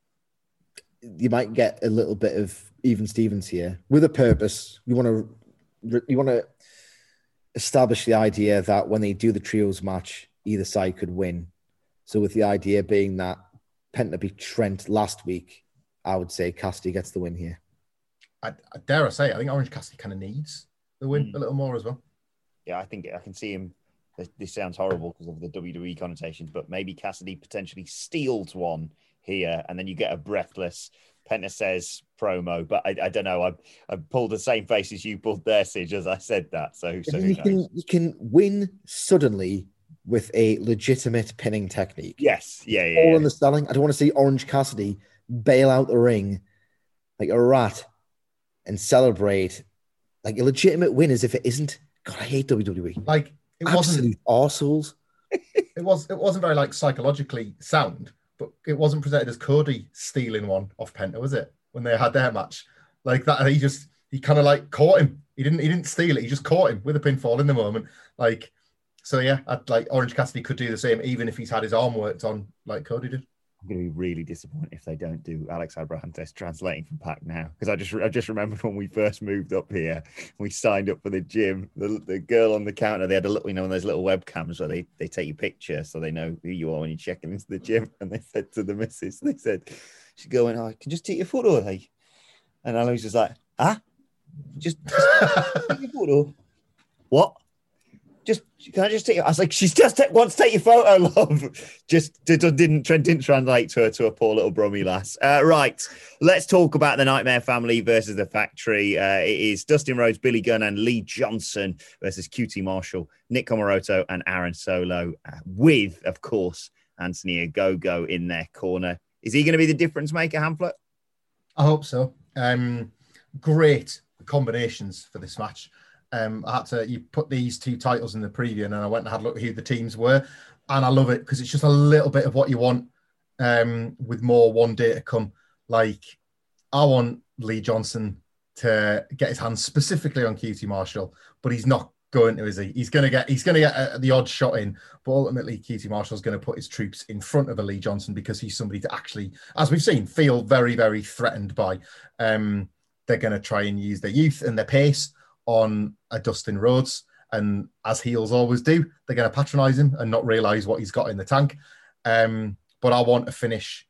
You might get a little bit of even Stevens here with a purpose. You want to you want to establish the idea that when they do the trios match, either side could win. So with the idea being that Penta beat Trent last week, I would say Cassidy gets the win here. I, I dare I say, I think Orange Cassidy kind of needs the win mm. a little more as well. Yeah, I think I can see him. This, this sounds horrible because of the W W E connotations, but maybe Cassidy potentially steals one here, and then you get a breathless Penta says promo. But I, I don't know. I I pulled the same face as you pulled there, Sige, as I said that. So, so you can you can win suddenly with a legitimate pinning technique. Yes, yeah, yeah. All yeah. in the selling. I don't want to see Orange Cassidy bail out the ring like a rat and celebrate like a legitimate win as if it isn't. God, I hate W W E. Like it Absolute wasn't arseholes. It was it wasn't very like psychologically sound, but it wasn't presented as Cody stealing one off Penta, was it? When they had their match. Like that, he just he kind of like caught him. He didn't he didn't steal it, he just caught him with a pinfall in the moment. Like so yeah, I'd like Orange Cassidy could do the same even if he's had his arm worked on like Cody did. I'm going to be really disappointed if they don't do Alex Abrahantes translating from Pac now, because I just I just remembered when we first moved up here, we signed up for the gym. The, the girl on the counter, they had a little, you know, those little webcams where they, they take your picture so they know who you are when you're checking into the gym. And they said to the missus, they said, she's going, oh, I can just take your photo, like. And Alois was like, ah, just, just take your photo. What? Just can I just take? I was like, she's just take, wants to take your photo, love. Just did, didn't Trent didn't translate to her to a poor little Brummy lass. Uh, right, let's talk about the Nightmare Family versus the Factory. Uh, it is Dustin Rhodes, Billy Gunn, and Lee Johnson versus Q T Marshall, Nick Comoroto, and Aaron Solo, uh, with of course Anthony Ogogo in their corner. Is he going to be the difference maker, Hamlet? I hope so. Um, great combinations for this match. Um, I had to you put these two titles in the preview, and then I went and had a look at who the teams were, and I love it because it's just a little bit of what you want um, with more one day to come. Like I want Lee Johnson to get his hands specifically on Q T Marshall, but he's not going to, is he? He's going to get he's going to get a, the odd shot in, but ultimately Q T Marshall's going to put his troops in front of a Lee Johnson because he's somebody to actually, as we've seen, feel very very threatened by. Um, they're going to try and use their youth and their pace on a Dustin Rhodes, and as heels always do, they're going to patronize him and not realize what he's got in the tank. Um, but I want a finish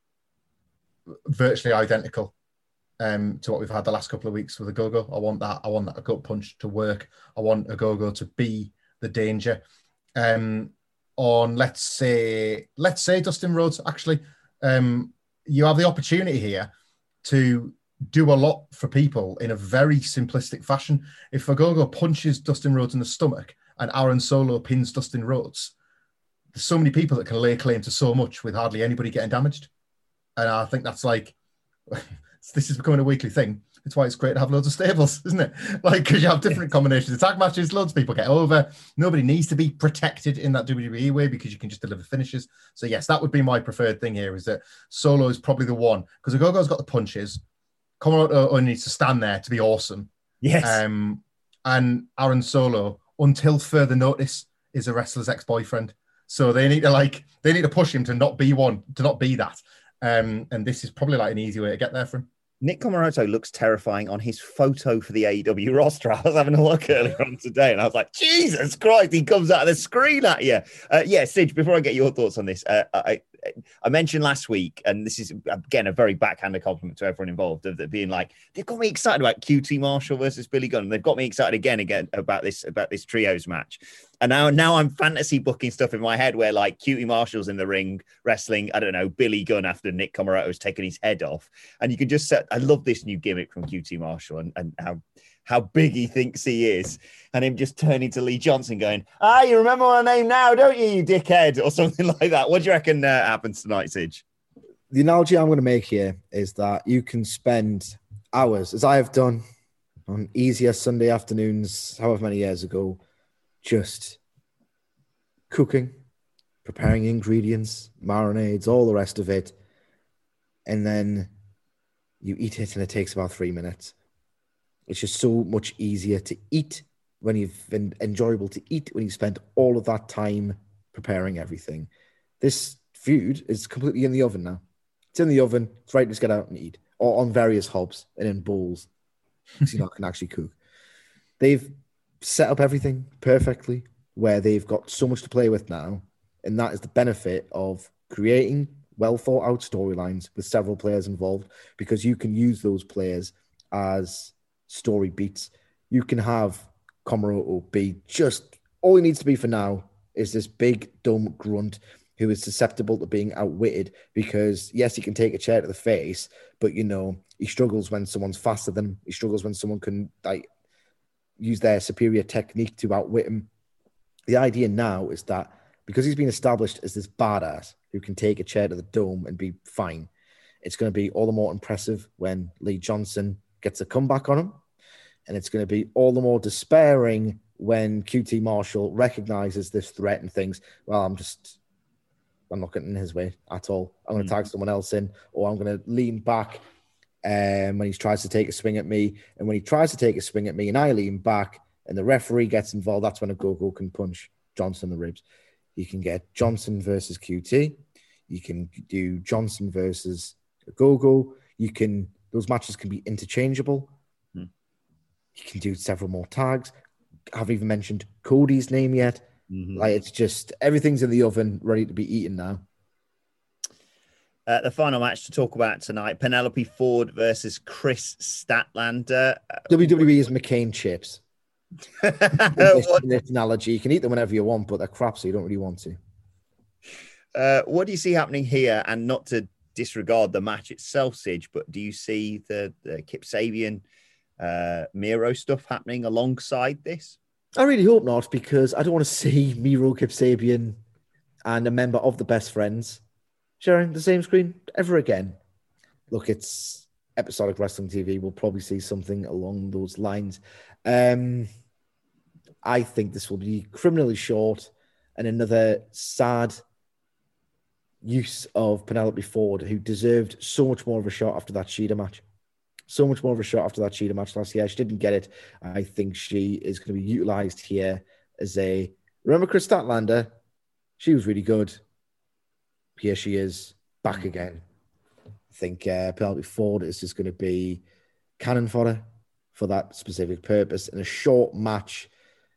virtually identical um, to what we've had the last couple of weeks with Ogogo. I want that. I want that gut punch to work. I want Ogogo to be the danger. Um, on let's say let's say Dustin Rhodes, actually, um, you have the opportunity here to do a lot for people in a very simplistic fashion. If Ogogo punches Dustin Rhodes in the stomach and Aaron Solo pins Dustin Rhodes, there's so many people that can lay claim to so much with hardly anybody getting damaged. And I think that's like, this is becoming a weekly thing. It's why it's great to have loads of stables, isn't it? Like, because you have different combinations of tag matches, loads of people get over. Nobody needs to be protected in that W W E way because you can just deliver finishes. So yes, that would be my preferred thing here, is that Solo is probably the one, because Ogogo's got the punches. Comoroto only needs to stand there to be awesome. Yes. Um, and Aaron Solo, until further notice, is a wrestler's ex-boyfriend. So they need to like they need to push him to not be one, to not be that. Um, and this is probably like an easy way to get there for him. Nick Comoroto looks terrifying on his photo for the A E W roster. I was having a look earlier on today and I was like, Jesus Christ, he comes out of the screen at you. Uh, yeah, Sidge, before I get your thoughts on this, uh, I, I mentioned last week, and this is, again, a very backhanded compliment to everyone involved, of it being like, they've got me excited about Q T Marshall versus Billy Gunn. They've got me excited again, again about this, about this trios match. And now, now I'm fantasy booking stuff in my head where like Q T Marshall's in the ring wrestling, I don't know, Billy Gunn after Nick Comoroto's taken his head off. And you can just set, I love this new gimmick from Q T Marshall and, and how, how big he thinks he is. And him just turning to Lee Johnson going, ah, you remember my name now, don't you, you dickhead? Or something like that. What do you reckon uh, happens tonight, Sidge? The analogy I'm going to make here is that you can spend hours, as I have done on easier Sunday afternoons, however many years ago, just cooking, preparing ingredients, marinades, all the rest of it. And then you eat it and it takes about three minutes. It's just so much easier to eat when you've been enjoyable to eat when you spent all of that time preparing everything. This food is completely in the oven now. It's in the oven. It's ready to just get out and eat, or on various hobs and in bowls, so you know, can actually cook. They've set up everything perfectly where they've got so much to play with now, and that is the benefit of creating well thought out storylines with several players involved, because you can use those players as story beats. You can have Comoroto be just, all he needs to be for now is this big dumb grunt who is susceptible to being outwitted, because yes, he can take a chair to the face, but you know, he struggles when someone's faster than him. He struggles when someone can like use their superior technique to outwit him. The idea now is that because he's been established as this badass who can take a chair to the dome and be fine, it's going to be all the more impressive when Lee Johnson gets a comeback on him. And it's going to be all the more despairing when Q T Marshall recognizes this threat and thinks, well, I'm just, I'm not getting in his way at all. I'm going to tag someone else in, or I'm going to lean back um, when he tries to take a swing at me. And when he tries to take a swing at me and I lean back and the referee gets involved, that's when Ogogo can punch Johnson in the ribs. You can get Johnson versus Q T. You can do Johnson versus Ogogo. You can, those matches can be interchangeable. You can do several more tags. I haven't even mentioned Cody's name yet. Mm-hmm. Like, it's just, everything's in the oven, ready to be eaten now. Uh, the final match to talk about tonight, Penelope Ford versus Chris Statlander. W W E is McCain chips. This analogy, you can eat them whenever you want, but they're crap, so you don't really want to. Uh, what do you see happening here? And not to disregard the match itself, Sidge, but do you see the, the Kip Sabian uh Miro stuff happening alongside this? I really hope not, because I don't want to see Miro, Kip Sabian and a member of the Best Friends sharing the same screen ever again. Look, it's episodic wrestling T V. We'll probably see something along those lines. Um, I think this will be criminally short and another sad use of Penelope Ford, who deserved so much more of a shot after that Shida match. So much more of a shot after that Shida match last year. She didn't get it. I think she is going to be utilized here as a... Remember Chris Statlander? She was really good. Here she is, back again. I think uh, Penelope Ford is just going to be cannon fodder for that specific purpose in a short match.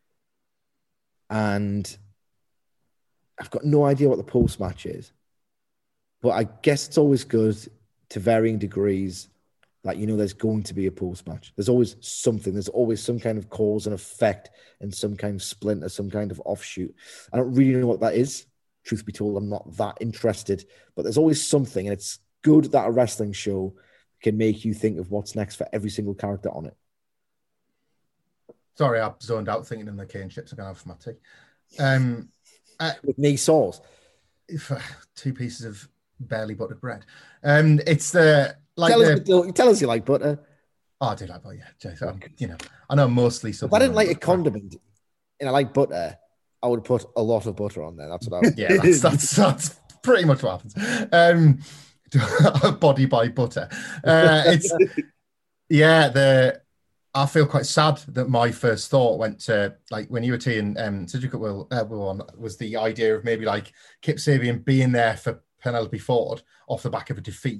And I've got no idea what the post-match is. But I guess it's always good, to varying degrees, that, you know, there's going to be a post-match. There's always something. There's always some kind of cause and effect and some kind of splinter, some kind of offshoot. I don't really know what that is. Truth be told, I'm not that interested. But there's always something, and it's good that a wrestling show can make you think of what's next for every single character on it. Sorry, I zoned out thinking in the cane chips I'm going to have for my tea. Um, uh, With me sauce. If, uh, two pieces of barely buttered bread. Um, it's the... Like tell, the, us you tell us you like butter. Oh, I do like butter, yeah. So, you know, I know mostly something. If I didn't like a condiment and I like butter, I would put a lot of butter on there. That's what I would. Yeah, that's, that's, that's pretty much what happens. Um, body by butter. Uh, it's yeah. The I feel quite sad that my first thought went to, like, when you were teeing um, Sidge Will uh, on, was the idea of maybe like Kip Sabian being there for Penelope Ford off the back of a defeat.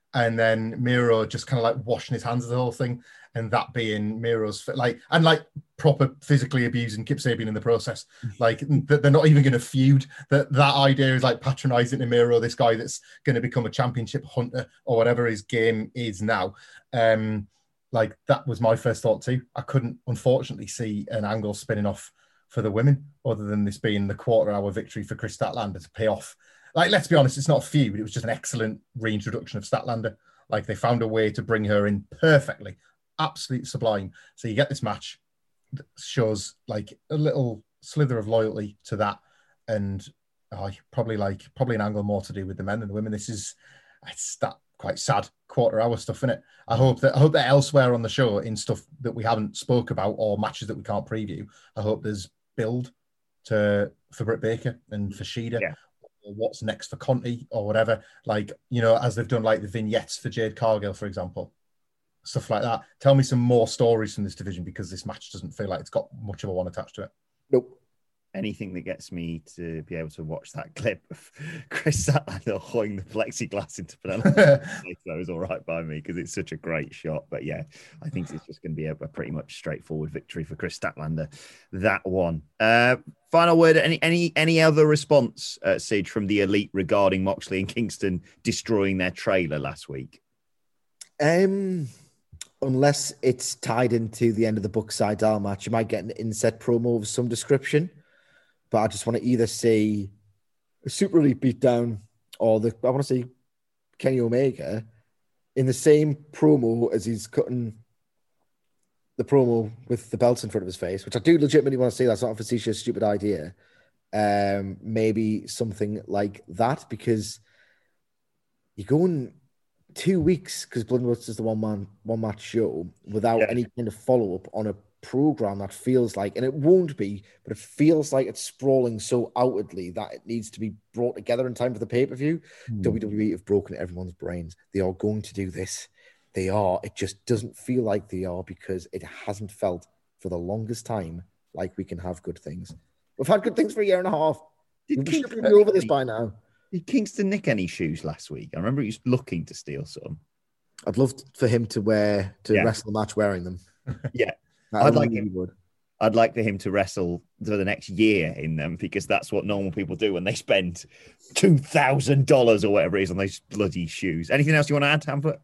and then Miro just kind of like washing his hands of the whole thing, and that being Miro's like, and like proper physically abusing Kip Sabian in the process. Like they're not even going to feud. That that idea is like patronizing to Miro, this guy that's going to become a championship hunter or whatever his game is now. Um, like that was my first thought too. I couldn't unfortunately see an angle spinning off for the women other than this being the quarter hour victory for Chris Statlander to pay off. Like, let's be honest, it's not a feud. It was just an excellent reintroduction of Statlander. Like, they found a way to bring her in perfectly. Absolutely sublime. So you get this match that shows, like, a little slither of loyalty to that. And oh, probably, like, probably an angle more to do with the men than the women. This is, it's that quite sad quarter hour stuff, isn't it? I hope that I hope that elsewhere on the show, in stuff that we haven't spoke about or matches that we can't preview, I hope there's build to for Britt Baker and for Shida. Yeah. What's next for Conti or whatever, like, you know, as they've done like the vignettes for Jade Cargill, for example, stuff like that. Tell me some more stories from this division, because this match doesn't feel like it's got much of a one attached to it. Nope. Anything that gets me to be able to watch that clip of Chris Statlander holding the plexiglass into Penelope that was all right by me, because it's such a great shot. But yeah, I think it's just going to be a, a pretty much straightforward victory for Chris Statlander. That one. Uh, final word. Any any any other response, uh, Sige, from the Elite regarding Moxley and Kingston destroying their trailer last week? Um, unless it's tied into the end of the Buck Seidel match, you might get an inset promo of some description. But I just want to either see a Super Elite beatdown or the I want to see Kenny Omega in the same promo as he's cutting the promo with the belts in front of his face, which I do legitimately want to see. That's not a facetious, stupid idea. Um, maybe something like that, because you're going two weeks because Blood and Guts is the one man, one match show without yeah. any kind of follow up on a program that feels like, and it won't be, but it feels like it's sprawling so outwardly that it needs to be brought together in time for the pay-per-view. Mm. W W E have broken everyone's brains. They are going to do this. They are. It just doesn't feel like they are, because it hasn't felt for the longest time like we can have good things. We've had good things for a year and a half. Did we should be over this by now. Did Kingston nick any shoes last week? I remember he was looking to steal some. I'd love for him to wear to yeah. wrestle the match wearing them. Yeah. I'd like him. Would. I'd like for him to wrestle for the next year in them, because that's what normal people do when they spend two thousand dollars or whatever it is on those bloody shoes. Anything else you want to add, Hamlet?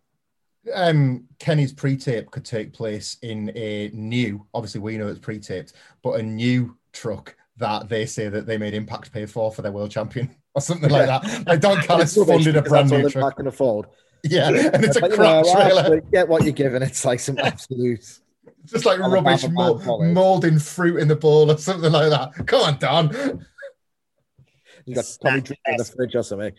Um, Kenny's pre-tape could take place in a new, obviously we know it's pre-taped, but a new truck that they say that they made Impact pay for for their world champion or something like that. Like Don Callis funded a brand new truck. Can afford. Yeah, and it's a like, crap you know, trailer. Get what you're given. It's like some absolute. Just like rubbish mold, moulding fruit in the bowl or something like that. Come on, Don. You got Tommy Dreamer in the fridge or something.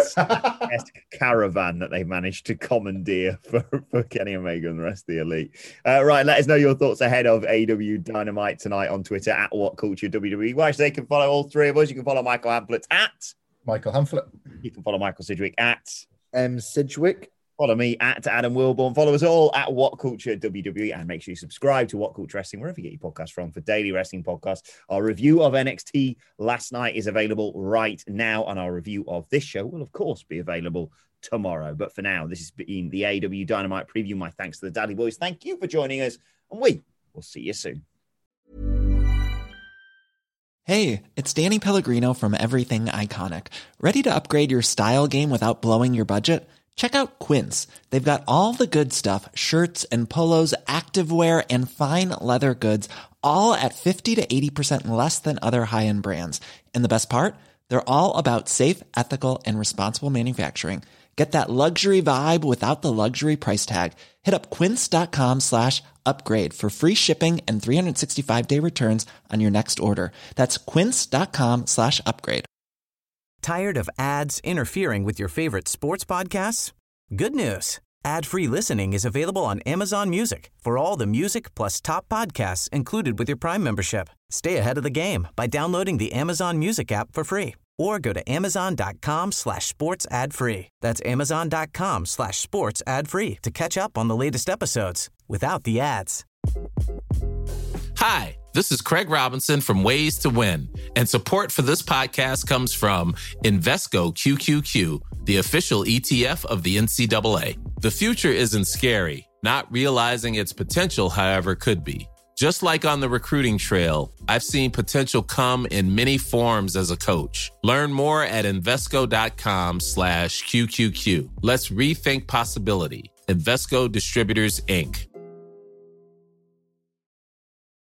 A caravan that they managed to commandeer for, for Kenny Omega and the rest of the Elite. Uh, right, let us know your thoughts ahead of A E W Dynamite tonight on Twitter at WhatCulture W W E. Well, they can follow all three of us. You can follow Michael Hamflett at Michael Hamflett. You can follow Michael Sidgwick at M Sidgwick. Follow me at Adam Wilborn. Follow us all at What Culture W W E, and make sure you subscribe to What Culture Wrestling wherever you get your podcasts from for daily wrestling podcasts. Our review of N X T last night is available right now, and our review of this show will, of course, be available tomorrow. But for now, this has been the A E W Dynamite preview. My thanks to the Dally Boys. Thank you for joining us, and we will see you soon. Hey, it's Danny Pellegrino from Everything Iconic. Ready to upgrade your style game without blowing your budget? Check out Quince. They've got all the good stuff, shirts and polos, activewear, and fine leather goods, all at fifty to eighty percent less than other high-end brands. And the best part? They're all about safe, ethical, and responsible manufacturing. Get that luxury vibe without the luxury price tag. Hit up quince.com slash upgrade for free shipping and three sixty-five day returns on your next order. That's quince.com slash upgrade. Tired of ads interfering with your favorite sports podcasts? Good news. Ad-free listening is available on Amazon Music for all the music plus top podcasts included with your Prime membership. Stay ahead of the game by downloading the Amazon Music app for free, or go to amazon.com slash sports ad free. That's amazon.com slash sports ad free to catch up on the latest episodes without the ads. Hi, This is Craig Robinson from Ways to Win, and support for this podcast comes from Invesco Q Q Q, the official E T F of the N C double A. The future isn't scary. Not realizing its potential, however, could be. Just like on the recruiting trail, I've seen potential come in many forms as a coach. Learn more at Invesco.com slash QQQ. Let's rethink possibility. Invesco Distributors, Incorporated.